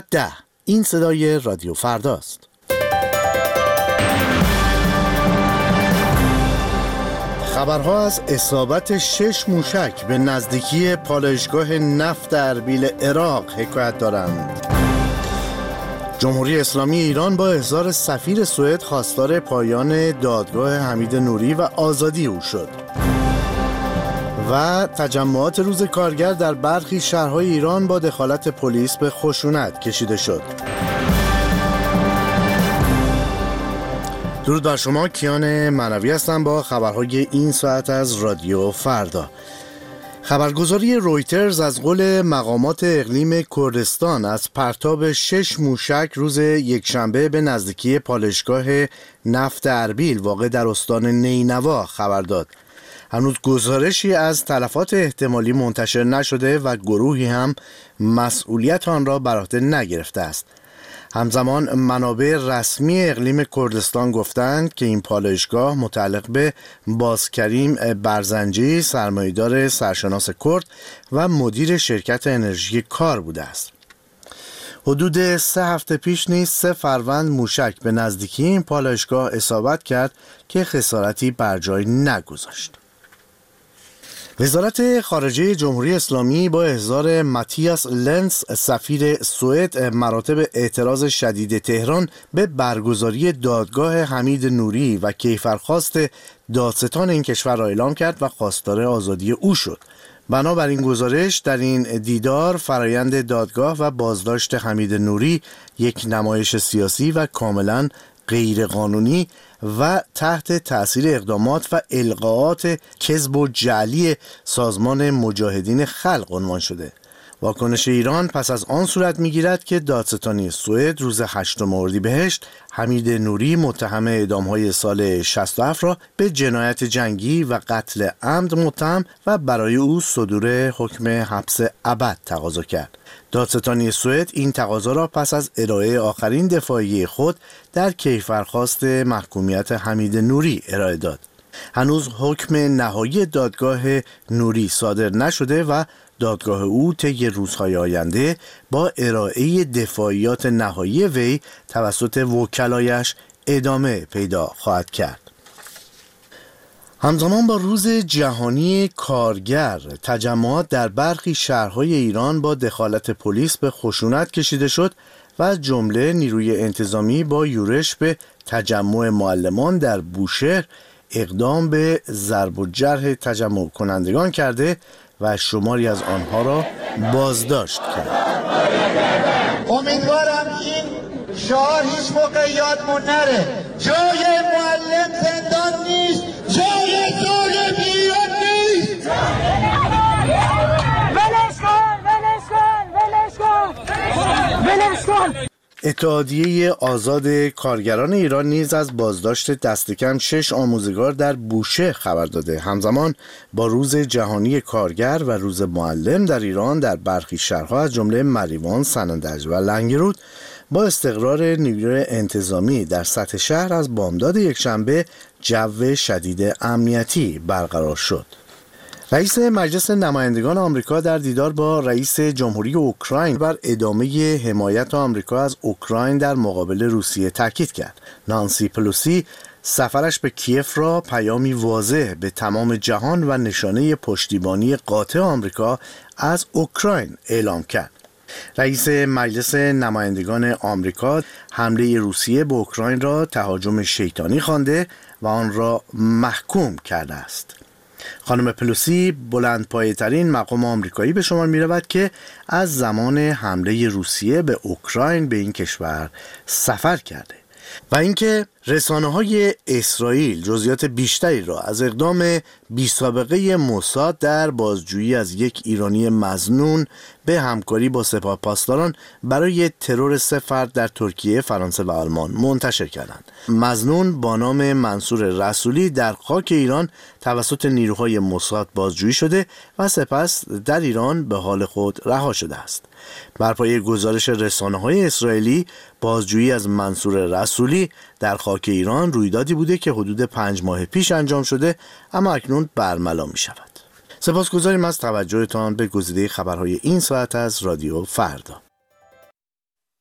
10. این صدای رادیو فرداست. خبرها از اصابت 6 موشک به نزدیکی پالایشگاه نفت اربیل عراق حکایت دارند. جمهوری اسلامی ایران با احضار سفیر سوئد خواستار پایان دادگاه حمید نوری و آزادی او شد. و تجمعات روز کارگر در برخی شهرهای ایران با دخالت پلیس به خشونت کشیده شد. درود بر شما، کیان معنوی هستم با خبرهای این ساعت از رادیو فردا. خبرگزاری رویترز از قول مقامات اقلیم کردستان از پرتاب 6 موشک روز یکشنبه به نزدیکی پالایشگاه نفت اربیل واقع در استان نینوا خبر داد. هنوز گزارشی از تلفات احتمالی منتشر نشده و گروهی هم مسئولیت آن را بر عهده نگرفته است. همزمان منابع رسمی اقلیم کردستان گفتند که این پالایشگاه متعلق به بازکریم برزنجی، سرمایه‌دار سرشناس کرد و مدیر شرکت انرژی کار بوده است. حدود 3 هفته پیش نیز 3 فروند موشک به نزدیکی این پالایشگاه اصابت کرد که خسارتی بر جای نگذاشت. وزارت خارجه جمهوری اسلامی با احضار ماتیاس لنس سفیر سوئد مراتب اعتراض شدید تهران به برگزاری دادگاه حمید نوری و کیفرخواست دادستان این کشور را اعلام کرد و خواستار آزادی او شد. بنابراین گزارش در این دیدار فرایند دادگاه و بازداشت حمید نوری یک نمایش سیاسی و کاملا غیرقانونی و تحت تأثیر اقدامات و القاءات کذب و جعلی سازمان مجاهدین خلق عنوان شده. واکنش ایران پس از آن صورت می‌گیرد که دادستانی سوئد روز 8 اردیبهشت حمید نوری متهم اعدام‌های سال 67 را به جنایت جنگی و قتل عمد متهم و برای او صدور حکم حبس ابد تقاضا کرد. دادستانی سوئد این تقاضا را پس از ارائه آخرین دفاعیه خود در کیفرخواست محکومیت حمید نوری ارائه داد. هنوز حکم نهایی دادگاه نوری صادر نشده و دادگاه او طی روزهای آینده با ارائه دفاعیات نهایی وی توسط وکلایش ادامه پیدا خواهد کرد. همزمان با روز جهانی کارگر، تجمعات در برخی شهرهای ایران با دخالت پلیس به خشونت کشیده شد و از جمله نیروی انتظامی با یورش به تجمع معلمان در بوشهر اقدام به ضرب و جرح تجمع کنندگان کرده و شماری از آنها را بازداشت کرد. امیدوارم این شعار هیچ موقع یادمون نره. جای معلم زندان نیست، جای ظلم ایران نیست. ولش کن. اتحادیه آزاد کارگران ایران نیز از بازداشت دست کم 6 آموزگار در بوشهر خبر داده. همزمان با روز جهانی کارگر و روز معلم در ایران در برخی شهرها از جمله مریوان، سنندج و لنگرود با استقرار نیروی انتظامی در سطح شهر از بامداد یکشنبه جو شدید امنیتی برقرار شد. رئیس مجلس نمایندگان آمریکا در دیدار با رئیس جمهوری اوکراین بر ادامه حمایت آمریکا از اوکراین در مقابل روسیه تاکید کرد. نانسی پلوسی سفرش به کیف را پیامی واضح به تمام جهان و نشانه پشتیبانی قاطع آمریکا از اوکراین اعلام کرد. رئیس مجلس نمایندگان آمریکا حمله روسیه به اوکراین را تهاجم شیطانی خوانده و آن را محکوم کرده است. خانم پلوسی بلندپایه‌ترین مقام آمریکایی به شمار می‌رود که از زمان حمله روسیه به اوکراین به این کشور سفر کرده و اینکه رسانه‌های اسرائیل جزئیات بیشتری را از اقدام بی‌سابقه موساد در بازجویی از یک ایرانی مظنون به همکاری با سپاه پاسداران برای ترور 3 فرد در ترکیه، فرانسه و آلمان منتشر کردند. مظنون با نام منصور رسولی در خاک ایران توسط نیروهای موساد بازجویی شده و سپس در ایران به حال خود رها شده است. بر پایه گزارش رسانه‌های اسرائیلی، بازجویی از منصور رسولی در خاک ایران رویدادی بوده که حدود 5 ماه پیش انجام شده اما اکنون برملا می شود. سپاسگزاریم از توجهتان به گزیده خبرهای این ساعت از رادیو فردا.